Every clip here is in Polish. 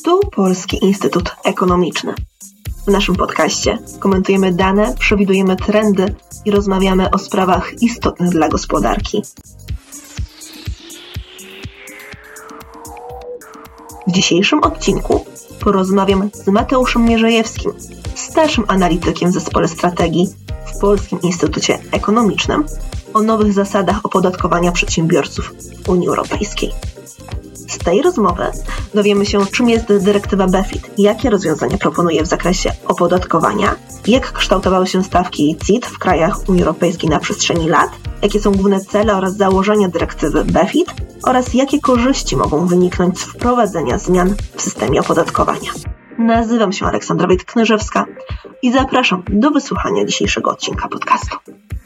Tu Polski Instytut Ekonomiczny. W naszym podcaście komentujemy dane, przewidujemy trendy i rozmawiamy o sprawach istotnych dla gospodarki. W dzisiejszym odcinku porozmawiam z Mateuszem Mierzejewskim, starszym analitykiem w Zespole Strategii w Polskim Instytucie Ekonomicznym, o nowych zasadach opodatkowania przedsiębiorców w Unii Europejskiej. Z tej rozmowy dowiemy się, czym jest dyrektywa BEFIT, jakie rozwiązania proponuje w zakresie opodatkowania, jak kształtowały się stawki CIT w krajach Unii Europejskiej na przestrzeni lat, jakie są główne cele oraz założenia dyrektywy BEFIT oraz jakie korzyści mogą wyniknąć z wprowadzenia zmian w systemie opodatkowania. Nazywam się Aleksandra Wojt-Knyżewska i zapraszam do wysłuchania dzisiejszego odcinka podcastu.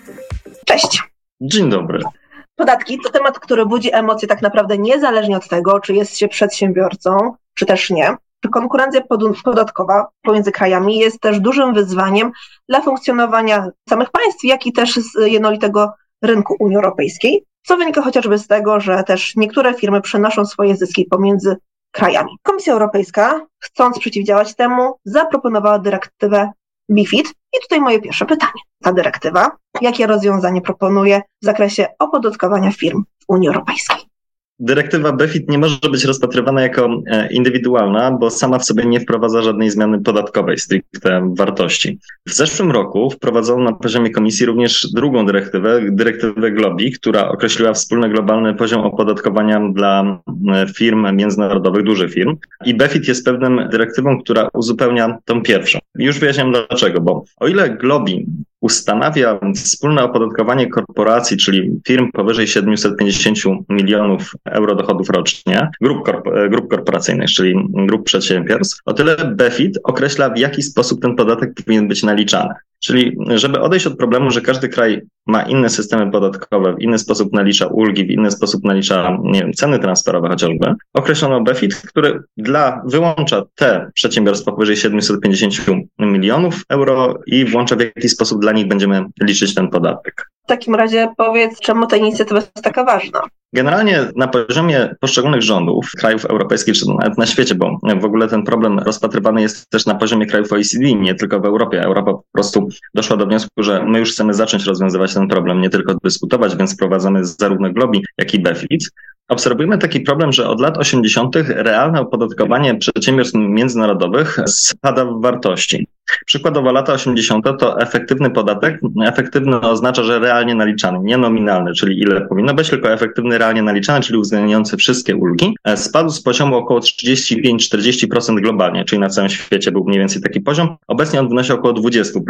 Cześć! Dzień dobry. Podatki to temat, który budzi emocje tak naprawdę niezależnie od tego, czy jest się przedsiębiorcą, czy też nie. Konkurencja podatkowa pomiędzy krajami jest też dużym wyzwaniem dla funkcjonowania samych państw, jak i też z jednolitego rynku Unii Europejskiej, co wynika chociażby z tego, że też niektóre firmy przenoszą swoje zyski pomiędzy krajami. Komisja Europejska, chcąc przeciwdziałać temu, zaproponowała dyrektywę BEFIT. I tutaj moje pierwsze pytanie. Ta dyrektywa, jakie rozwiązanie proponuje w zakresie opodatkowania firm w Unii Europejskiej? Dyrektywa BEFIT nie może być rozpatrywana jako indywidualna, bo sama w sobie nie wprowadza żadnej zmiany podatkowej, stricte wartości. W zeszłym roku wprowadzono na poziomie Komisji również drugą dyrektywę GloBI, która określiła wspólny globalny poziom opodatkowania dla firm międzynarodowych, dużych firm. I BEFIT jest pewną dyrektywą, która uzupełnia tą pierwszą. Już wyjaśniam dlaczego, bo o ile GloBI ustanawia wspólne opodatkowanie korporacji, czyli firm powyżej 750 milionów euro dochodów rocznie, grup korporacyjnych, czyli grup przedsiębiorstw, o tyle BEFIT określa, w jaki sposób ten podatek powinien być naliczany. Czyli żeby odejść od problemu, że każdy kraj ma inne systemy podatkowe, w inny sposób nalicza ulgi, w inny sposób nalicza, ceny transferowe chociażby, określono BEFIT, który wyłącza te przedsiębiorstwa powyżej 750 milionów euro i włącza, w jaki sposób dla nich będziemy liczyć ten podatek. W takim razie powiedz, czemu ta inicjatywa jest taka ważna? Generalnie na poziomie poszczególnych rządów, krajów europejskich, czy nawet na świecie, bo w ogóle ten problem rozpatrywany jest też na poziomie krajów OECD, nie tylko w Europie. Europa po prostu doszła do wniosku, że my już chcemy zacząć rozwiązywać ten problem, nie tylko dyskutować, więc wprowadzamy zarówno GloBI, jak i BEFIT. Obserwujemy taki problem, że od lat 80. realne opodatkowanie przedsiębiorstw międzynarodowych spada w wartości. Przykładowo lata 80. to efektywny podatek, efektywny oznacza, że realnie naliczany, nie nominalny, czyli ile powinno być, tylko efektywny realnie naliczany, czyli uwzględniający wszystkie ulgi, spadł z poziomu około 35-40% globalnie, czyli na całym świecie był mniej więcej taki poziom. Obecnie on wynosi około 20%.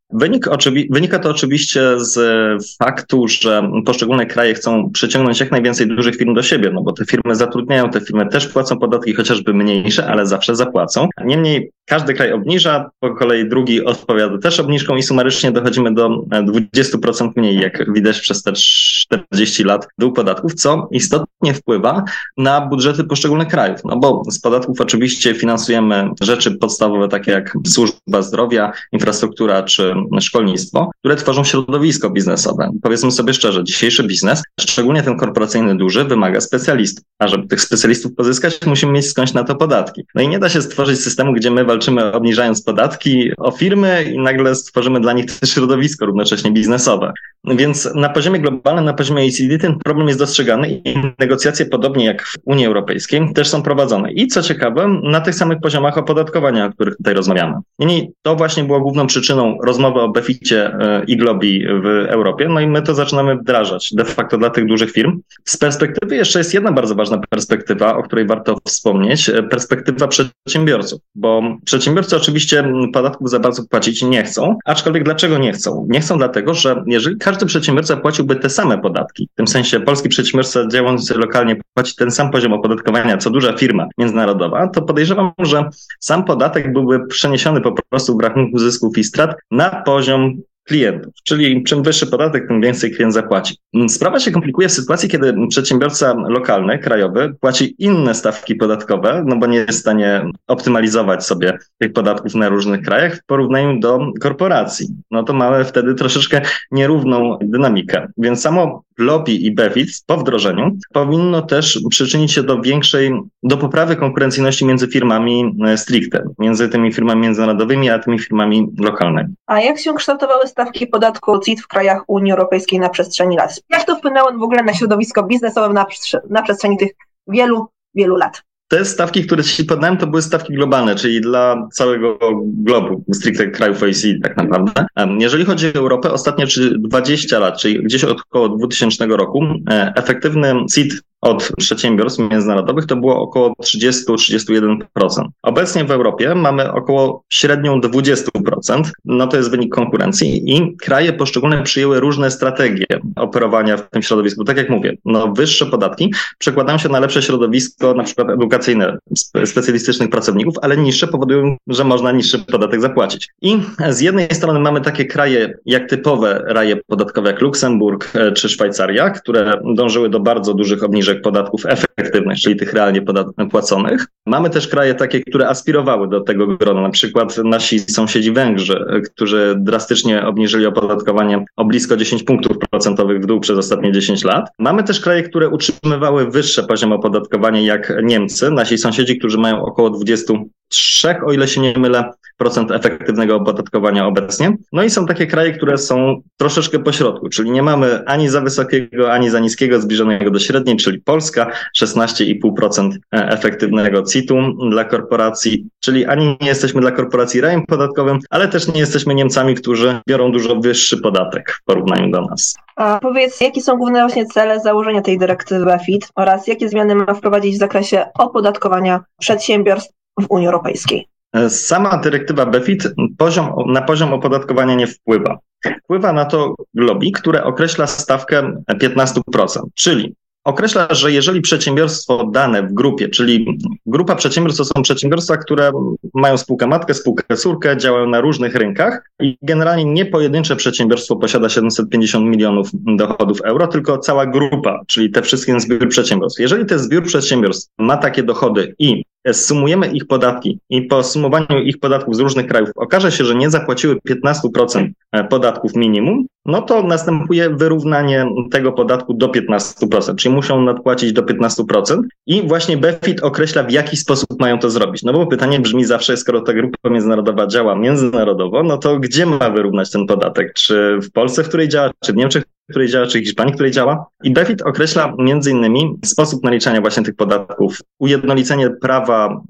Wynika to oczywiście z faktu, że poszczególne kraje chcą przyciągnąć jak najwięcej dużych firm do siebie, no bo te firmy zatrudniają, te firmy też płacą podatki, chociażby mniejsze, ale zawsze zapłacą. Niemniej każdy kraj obniża, po kolei drugi odpowiada też obniżką i sumarycznie dochodzimy do 20% mniej, jak widać przez te 40 lat dół podatków, co istotnie wpływa na budżety poszczególnych krajów. No bo z podatków oczywiście finansujemy rzeczy podstawowe, takie jak służba zdrowia, infrastruktura czy szkolnictwo, które tworzą środowisko biznesowe. Powiedzmy sobie szczerze, dzisiejszy biznes, szczególnie ten korporacyjny duży, wymaga specjalistów. A żeby tych specjalistów pozyskać, musimy mieć skądś na to podatki. No i nie da się stworzyć systemu, gdzie my walczymy obniżając podatki o firmy i nagle stworzymy dla nich też środowisko równocześnie biznesowe. Więc na poziomie globalnym, na poziomie OECD ten problem jest dostrzegany i negocjacje, podobnie jak w Unii Europejskiej, też są prowadzone. I co ciekawe, na tych samych poziomach opodatkowania, o których tutaj rozmawiamy. Niemniej to właśnie było główną przyczyną rozmowy o BEFIT-cie i GloBI w Europie, no i my to zaczynamy wdrażać de facto dla tych dużych firm. Z perspektywy jeszcze jest jedna bardzo ważna perspektywa, o której warto wspomnieć, perspektywa przedsiębiorców, bo przedsiębiorcy oczywiście podatków za bardzo płacić nie chcą, aczkolwiek dlaczego nie chcą? Nie chcą dlatego, że jeżeli każdy przedsiębiorca płaciłby te same podatki, w tym sensie polski przedsiębiorca działający lokalnie płaci ten sam poziom opodatkowania, co duża firma międzynarodowa, to podejrzewam, że sam podatek byłby przeniesiony po prostu w rachunku zysków i strat na poziom klientów, czyli czym wyższy podatek, tym więcej klient zapłaci. Sprawa się komplikuje w sytuacji, kiedy przedsiębiorca lokalny, krajowy płaci inne stawki podatkowe, no bo nie jest w stanie optymalizować sobie tych podatków na różnych krajach w porównaniu do korporacji. No to mamy wtedy troszeczkę nierówną dynamikę. Więc samo LOBI i BEFIT po wdrożeniu powinno też przyczynić się do poprawy konkurencyjności między firmami stricte, między tymi firmami międzynarodowymi, a tymi firmami lokalnymi. A jak się kształtowały stawki podatku CIT w krajach Unii Europejskiej na przestrzeni lat? Jak to wpłynęło w ogóle na środowisko biznesowe na przestrzeni tych wielu lat? Te stawki, które Ci podałem, to były stawki globalne, czyli dla całego globu, stricte krajów OECD tak naprawdę. Jeżeli chodzi o Europę, ostatnie 20 lat, czyli gdzieś od około 2000 roku, efektywny CIT od przedsiębiorstw międzynarodowych to było około 30-31%. Obecnie w Europie mamy około średnią 20%. No to jest wynik konkurencji i kraje poszczególne przyjęły różne strategie operowania w tym środowisku. Tak jak mówię, wyższe podatki przekładają się na lepsze środowisko, na przykład edukacyjne specjalistycznych pracowników, ale niższe powodują, że można niższy podatek zapłacić. I z jednej strony mamy takie kraje jak typowe raje podatkowe jak Luksemburg czy Szwajcaria, które dążyły do bardzo dużych obniżek podatków efektywnych, czyli tych realnie płaconych. Mamy też kraje takie, które aspirowały do tego grona, na przykład nasi sąsiedzi Węgrzy, którzy drastycznie obniżyli opodatkowanie o blisko 10 punktów procentowych w dół przez ostatnie 10 lat. Mamy też kraje, które utrzymywały wyższe poziomy opodatkowania jak Niemcy, nasi sąsiedzi, którzy mają około 23, o ile się nie mylę, procent efektywnego opodatkowania obecnie. No i są takie kraje, które są troszeczkę pośrodku, czyli nie mamy ani za wysokiego, ani za niskiego, zbliżonego do średniej, czyli Polska 16,5% efektywnego CIT-u dla korporacji, czyli ani nie jesteśmy dla korporacji rajem podatkowym, ale też nie jesteśmy Niemcami, którzy biorą dużo wyższy podatek w porównaniu do nas. A powiedz, jakie są główne właśnie cele założenia tej dyrektywy BEFIT oraz jakie zmiany ma wprowadzić w zakresie opodatkowania przedsiębiorstw w Unii Europejskiej? Sama dyrektywa BEFIT na poziom opodatkowania nie wpływa. Wpływa na to LOBI, które określa stawkę 15%, czyli określa, że jeżeli przedsiębiorstwo dane w grupie, czyli grupa przedsiębiorstw to są przedsiębiorstwa, które mają spółkę matkę, spółkę córkę, działają na różnych rynkach i generalnie nie pojedyncze przedsiębiorstwo posiada 750 milionów dochodów euro, tylko cała grupa, czyli te wszystkie zbiór przedsiębiorstw. Jeżeli ten zbiór przedsiębiorstw ma takie dochody i sumujemy ich podatki i po sumowaniu ich podatków z różnych krajów okaże się, że nie zapłaciły 15% podatków minimum, no to następuje wyrównanie tego podatku do 15%, czyli muszą nadpłacić do 15% i właśnie BEFIT określa, w jaki sposób mają to zrobić. No bo pytanie brzmi zawsze, skoro ta grupa międzynarodowa działa międzynarodowo, no to gdzie ma wyrównać ten podatek? Czy w Polsce, w której działa, czy w Niemczech, w której działa, czy w Hiszpanii, w której działa? I BEFIT określa między innymi sposób naliczania właśnie tych podatków, ujednolicenie prawa,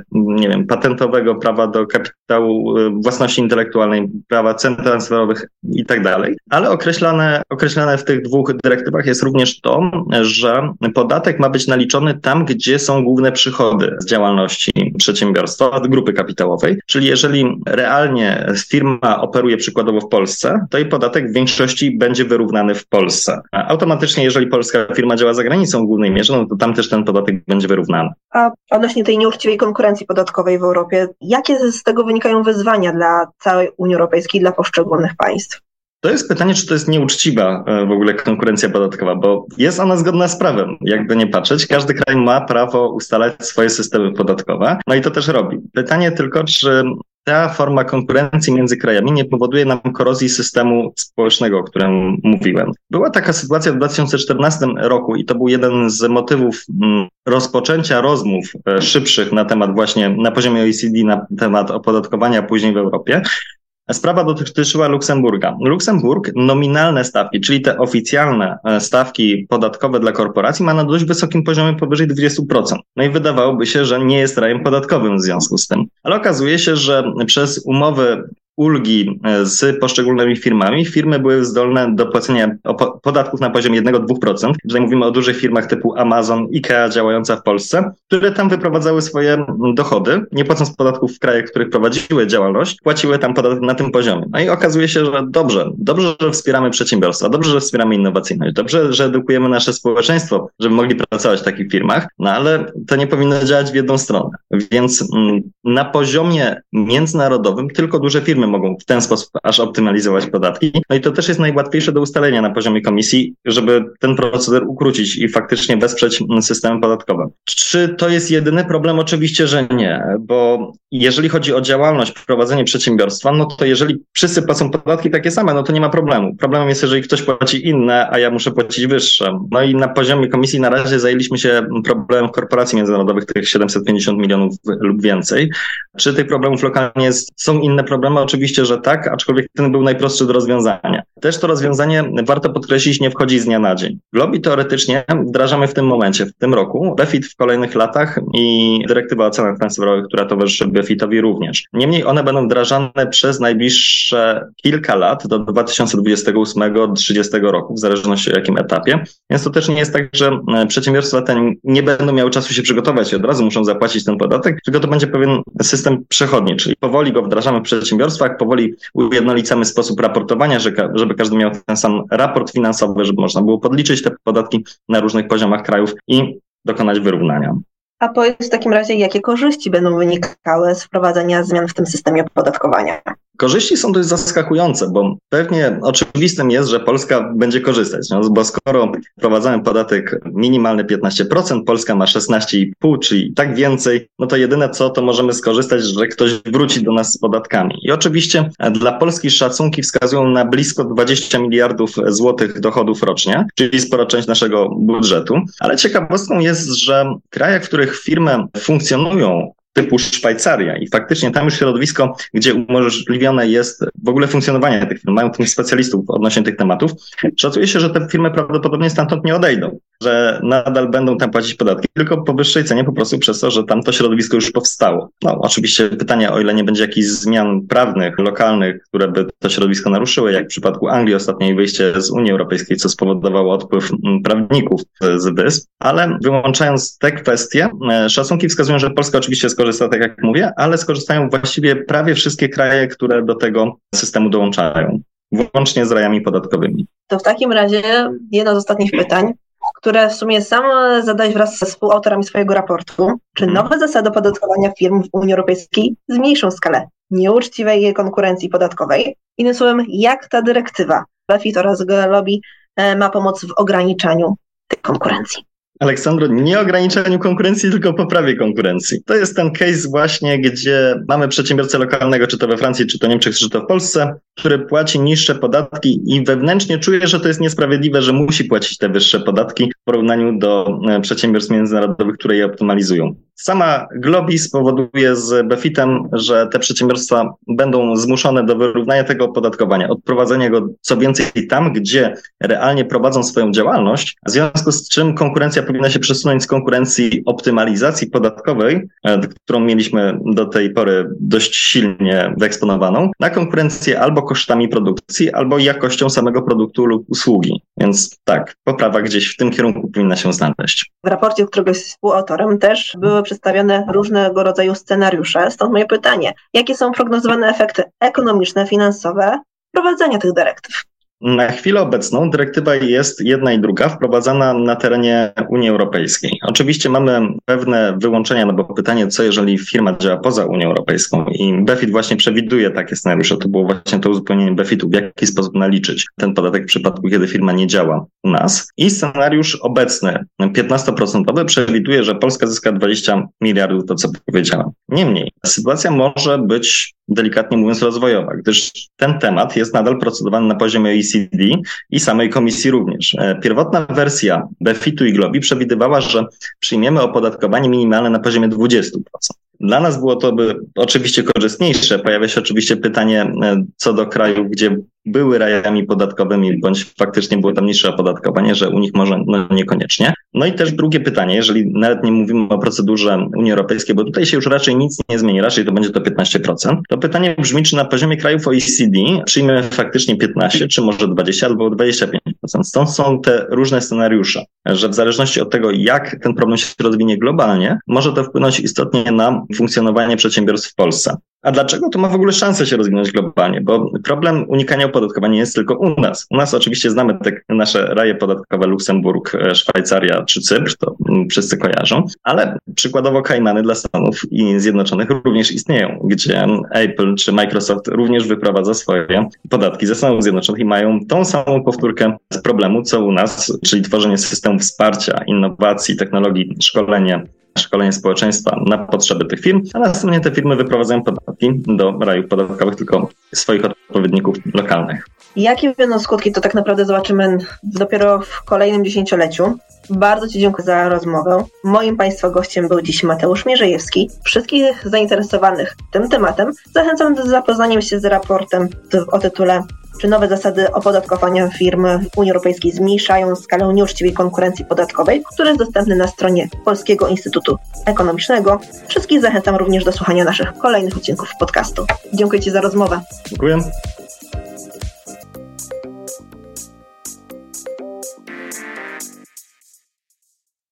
patentowego, prawa do kapitału własności intelektualnej, prawa cen transferowych i tak dalej. Ale określane w tych dwóch dyrektywach jest również to, że podatek ma być naliczony tam, gdzie są główne przychody z działalności przedsiębiorstwa, od grupy kapitałowej. Czyli jeżeli realnie firma operuje przykładowo w Polsce, to jej podatek w większości będzie wyrównany w Polsce. A automatycznie, jeżeli polska firma działa za granicą w głównej mierze, no to tam też ten podatek będzie wyrównany. A odnośnie tej nieuczciwej konkurencji podatkowej w Europie, jakie z tego wynikają wyzwania dla całej Unii Europejskiej, dla poszczególnych państw? To jest pytanie, czy to jest nieuczciwa w ogóle konkurencja podatkowa, bo jest ona zgodna z prawem, jakby nie patrzeć. Każdy kraj ma prawo ustalać swoje systemy podatkowe, no i to też robi. Pytanie tylko, czy ta forma konkurencji między krajami nie powoduje nam korozji systemu społecznego, o którym mówiłem. Była taka sytuacja w 2014 roku i to był jeden z motywów rozpoczęcia rozmów szybszych na temat właśnie na poziomie OECD, na temat opodatkowania później w Europie. Sprawa dotyczyła Luksemburga. Luksemburg nominalne stawki, czyli te oficjalne stawki podatkowe dla korporacji ma na dość wysokim poziomie powyżej 20%. No i wydawałoby się, że nie jest rajem podatkowym w związku z tym. Ale okazuje się, że przez umowy ulgi z poszczególnymi firmami, firmy były zdolne do płacenia podatków na poziomie 1-2%. Tutaj mówimy o dużych firmach typu Amazon, IKEA działająca w Polsce, które tam wyprowadzały swoje dochody, nie płacąc podatków w krajach, w których prowadziły działalność, płaciły tam podatek na tym poziomie. No i okazuje się, że dobrze, że wspieramy przedsiębiorstwa, dobrze, że wspieramy innowacyjność, dobrze, że edukujemy nasze społeczeństwo, żeby mogli pracować w takich firmach, no ale to nie powinno działać w jedną stronę. Więc na poziomie międzynarodowym tylko duże firmy mogą w ten sposób aż optymalizować podatki. No i to też jest najłatwiejsze do ustalenia na poziomie komisji, żeby ten proceder ukrócić i faktycznie wesprzeć systemy podatkowe. Czy to jest jedyny problem? Oczywiście, że nie, bo jeżeli chodzi o działalność, prowadzenie przedsiębiorstwa, no to jeżeli wszyscy płacą podatki takie same, no to nie ma problemu. Problemem jest, jeżeli ktoś płaci inne, a ja muszę płacić wyższe. No i na poziomie komisji na razie zajęliśmy się problemem korporacji międzynarodowych, tych 750 milionów lub więcej. Czy tych problemów lokalnie są inne problemy? Oczywiście, że tak, aczkolwiek ten był najprostszy do rozwiązania. Też to rozwiązanie, warto podkreślić, nie wchodzi z dnia na dzień. Globi teoretycznie wdrażamy w tym momencie, w tym roku, BEFIT w kolejnych latach i dyrektywa o cenach transferowych, która towarzyszy BEFIT-owi również. Niemniej one będą wdrażane przez najbliższe kilka lat, do 2028-2030 roku, w zależności o jakim etapie. Więc to też nie jest tak, że przedsiębiorstwa te nie będą miały czasu się przygotować i od razu muszą zapłacić ten podatek, tylko to będzie pewien system przechodni, czyli powoli go wdrażamy w przedsiębiorstwach, powoli ujednolicamy sposób raportowania, żeby każdy miał ten sam raport finansowy, żeby można było podliczyć te podatki na różnych poziomach krajów i dokonać wyrównania. A powiedz w takim razie, jakie korzyści będą wynikały z wprowadzenia zmian w tym systemie opodatkowania? Korzyści są dość zaskakujące, bo pewnie oczywistym jest, że Polska będzie korzystać, no, bo skoro wprowadzamy podatek minimalny 15%, Polska ma 16,5%, czyli tak więcej, no to jedyne co, to możemy skorzystać, że ktoś wróci do nas z podatkami. I oczywiście dla Polski szacunki wskazują na blisko 20 miliardów złotych dochodów rocznie, czyli spora część naszego budżetu, ale ciekawostką jest, że w krajach, w których firmy funkcjonują, typu Szwajcaria i faktycznie tam już środowisko, gdzie umożliwione jest w ogóle funkcjonowanie tych firm, mają tych specjalistów odnośnie tych tematów, szacuje się, że te firmy prawdopodobnie stamtąd nie odejdą, że nadal będą tam płacić podatki, tylko po wyższej cenie po prostu przez to, że tam to środowisko już powstało. No oczywiście pytanie, o ile nie będzie jakichś zmian prawnych, lokalnych, które by to środowisko naruszyły, jak w przypadku Anglii ostatniej wyjście z Unii Europejskiej, co spowodowało odpływ prawników z wysp, ale wyłączając te kwestie, szacunki wskazują, że Polska oczywiście skorzysta, tak jak mówię, ale skorzystają właściwie prawie wszystkie kraje, które do tego systemu dołączają, włącznie z rajami podatkowymi. To w takim razie jedno z ostatnich pytań, które w sumie sam zadałeś wraz ze współautorami swojego raportu. Czy nowe zasady opodatkowania firm w Unii Europejskiej zmniejszą skalę nieuczciwej konkurencji podatkowej? Innym słowem, jak ta dyrektywa BEFIT oraz Globi ma pomóc w ograniczaniu tej konkurencji? Aleksandro, nie ograniczeniu konkurencji, tylko poprawie konkurencji. To jest ten case właśnie, gdzie mamy przedsiębiorcę lokalnego, czy to we Francji, czy to Niemczech, czy to w Polsce, który płaci niższe podatki i wewnętrznie czuje, że to jest niesprawiedliwe, że musi płacić te wyższe podatki w porównaniu do przedsiębiorstw międzynarodowych, które je optymalizują. Sama Globi spowoduje z BEFIT-em, że te przedsiębiorstwa będą zmuszone do wyrównania tego opodatkowania, odprowadzenia go co więcej tam, gdzie realnie prowadzą swoją działalność, w związku z czym konkurencja powinna się przesunąć z konkurencji optymalizacji podatkowej, którą mieliśmy do tej pory dość silnie wyeksponowaną, na konkurencję albo kosztami produkcji, albo jakością samego produktu lub usługi. Więc tak, poprawa gdzieś w tym kierunku powinna się znaleźć. W raporcie, którego jest współautorem, też były przedstawione różnego rodzaju scenariusze, stąd moje pytanie, jakie są prognozowane efekty ekonomiczne, finansowe wprowadzenia tych dyrektyw? Na chwilę obecną dyrektywa jest jedna i druga wprowadzana na terenie Unii Europejskiej. Oczywiście mamy pewne wyłączenia, no bo pytanie, co jeżeli firma działa poza Unią Europejską i BEFIT właśnie przewiduje takie scenariusze, to było właśnie to uzupełnienie BEFIT-u, w jaki sposób naliczyć ten podatek w przypadku, kiedy firma nie działa u nas. I scenariusz obecny, 15% przewiduje, że Polska zyska 20 miliardów, to co powiedziałem. Niemniej, sytuacja może być delikatnie mówiąc rozwojowa, gdyż ten temat jest nadal procedowany na poziomie OECD i samej komisji również. Pierwotna wersja BEFIT-u i Globi przewidywała, że przyjmiemy opodatkowanie minimalne na poziomie 20%. Dla nas było to oczywiście korzystniejsze. Pojawia się oczywiście pytanie co do krajów, gdzie były rajami podatkowymi, bądź faktycznie było tam niższe opodatkowanie, że u nich może niekoniecznie. No i też drugie pytanie, jeżeli nawet nie mówimy o procedurze Unii Europejskiej, bo tutaj się już raczej nic nie zmieni, raczej to będzie to 15%, to pytanie brzmi, czy na poziomie krajów OECD przyjmiemy faktycznie 15, czy może 20 albo 25%. Stąd są te różne scenariusze, że w zależności od tego, jak ten problem się rozwinie globalnie, może to wpłynąć istotnie na funkcjonowanie przedsiębiorstw w Polsce. A dlaczego to ma w ogóle szansę się rozwinąć globalnie? Bo problem unikania opodatkowania jest tylko u nas. U nas oczywiście znamy te nasze raje podatkowe, Luksemburg, Szwajcaria czy Cypr, to wszyscy kojarzą, ale przykładowo Kajmany dla Stanów Zjednoczonych również istnieją, gdzie Apple czy Microsoft również wyprowadza swoje podatki ze Stanów Zjednoczonych i mają tą samą powtórkę z problemu, co u nas, czyli tworzenie systemów wsparcia, innowacji, technologii, szkolenie społeczeństwa na potrzeby tych firm, a następnie te firmy wyprowadzają podatki do rajów podatkowych tylko swoich odpowiedników lokalnych. Jakie będą skutki, to tak naprawdę zobaczymy dopiero w kolejnym dziesięcioleciu. Bardzo Ci dziękuję za rozmowę. Moim Państwa gościem był dziś Mateusz Mierzejewski. Wszystkich zainteresowanych tym tematem zachęcam do zapoznania się z raportem o tytule czy nowe zasady opodatkowania firm w Unii Europejskiej zmniejszają skalę nieuczciwej konkurencji podatkowej, który jest dostępny na stronie Polskiego Instytutu Ekonomicznego. Wszystkich zachęcam również do słuchania naszych kolejnych odcinków podcastu. Dziękuję Ci za rozmowę. Dziękuję.